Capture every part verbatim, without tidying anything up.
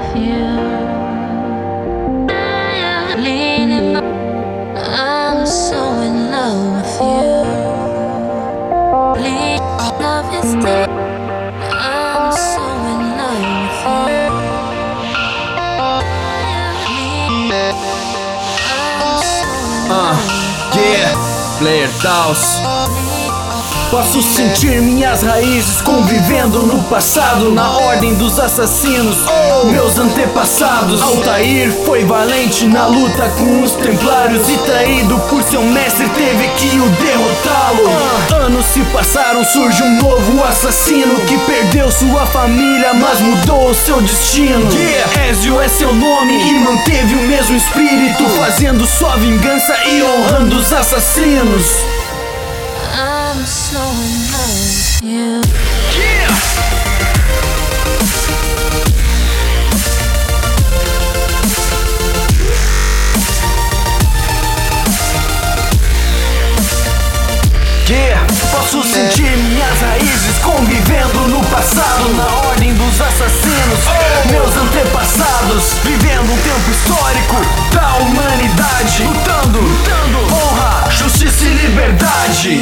with you. Leaning, I'm so in love with you. Lean, love is dead. I'm so in love with you. Lean, I'm so in love with you. Yeah, Player Taos. Posso sentir minhas raízes convivendo no passado, na ordem dos assassinos, oh, meus antepassados. Altair foi valente na luta com os templários e traído por seu mestre teve que o derrotá-lo. uh, Anos se passaram, surge um novo assassino que perdeu sua família, mas mudou o seu destino. yeah. Ezio é seu nome e manteve o mesmo espírito, fazendo sua vingança e honrando os assassinos. I'm so in love with you. Yeah! Yeah! Posso sentir minhas raízes convivendo no passado, na ordem dos assassinos, oh, meus antepassados, vivendo um tempo histórico da humanidade, lutando, lutando, honra, justiça e liberdade.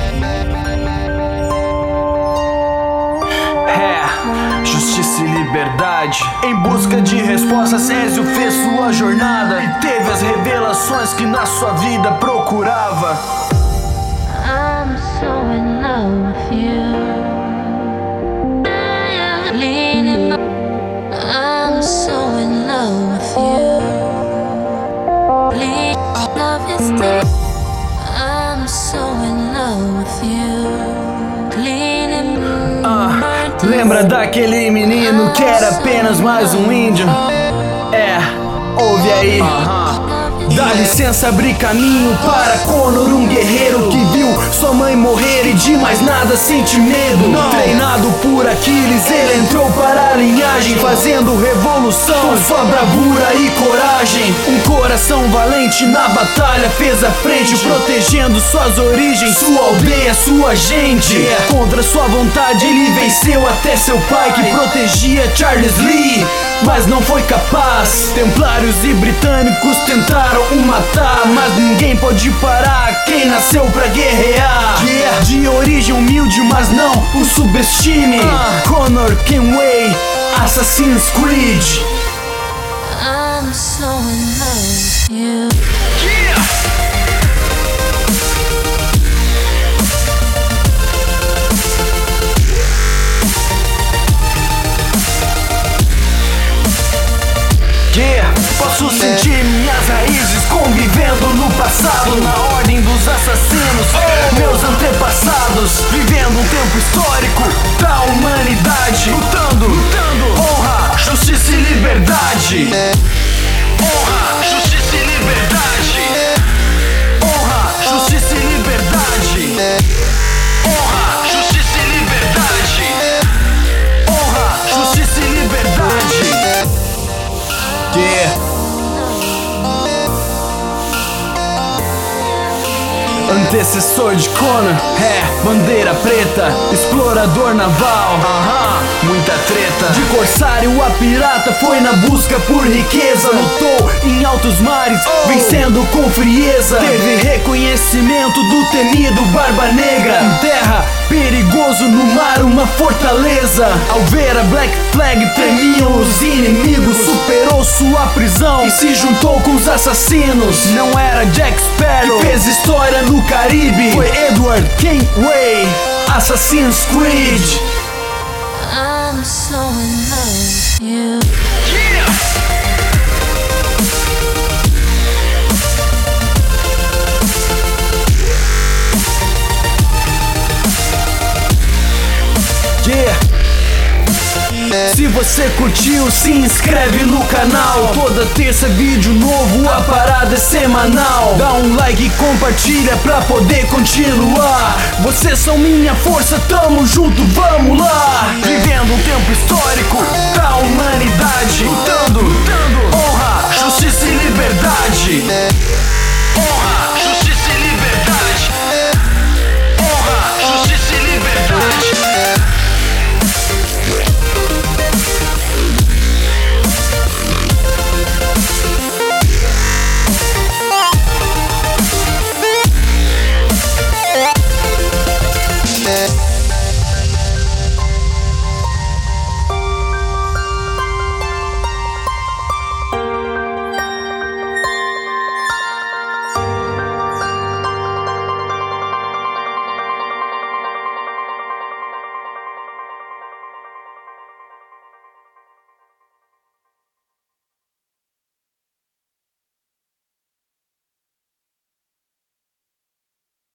Justiça e liberdade. Em busca de respostas, Ezio fez sua jornada e teve as revelações que na sua vida procurava. I'm so in love with you. Leaning, I'm so in love with you. Lean, love is dead. I'm so in love with you. Leaning, uh, Lembra daquele menino que era apenas mais um índio? É, ouve aí. uh-huh. Dá licença, abrir caminho para Conor, um guerreiro que viu sua mãe morrer e de mais nada sente medo. Não. Treinado por Aquiles, ele entrou para a linhagem, fazendo revolução com sua bravura e coragem. Um coração valente na batalha fez a frente, protegendo suas origens, sua aldeia, sua gente. yeah. Contra sua vontade ele venceu até seu pai, que protegia Charles Lee, mas não foi capaz. Templários e britânicos tentaram o matar, mas ninguém pode parar quem nasceu pra guerrear. yeah. De origem humilde, mas não o subestime. uh. Conor Kenway, Assassin's Creed. I'm so in love with you. Yeah! Yeah. Posso sentir minhas raízes convivendo no passado, na ordem dos assassinos, oh, meus antepassados, vivendo um tempo histórico da humanidade, lutando, lutando, honra, justiça e liberdade. Honra, justiça e liberdade. Honra, justiça e liberdade. Honra, justiça e liberdade. Honra, justiça e liberdade. Yeah. Antecessor de Conor, é, bandeira preta, explorador naval, uh-huh, muita treta. De corsário a pirata, foi na busca por riqueza, lutou em altos mares, oh, vencendo com frieza. Teve reconhecimento do temido Barba Negra, em terra, perigoso, no mar, uma fortaleza. Ao ver a Black Flag tremiam os inimigos, superou sua prisão e se juntou com os assassinos. Não era Jack Sparrow que fez história no Caribe, foi Edward Kenway, Assassin's Creed. I'm so in love with you. Yeah! Yeah! Se você curtiu, se inscreve no canal. Toda terça vídeo novo, a parada é semanal. Dá um like e compartilha pra poder continuar. Vocês são minha força, tamo junto, vamos lá. Vivendo um tempo histórico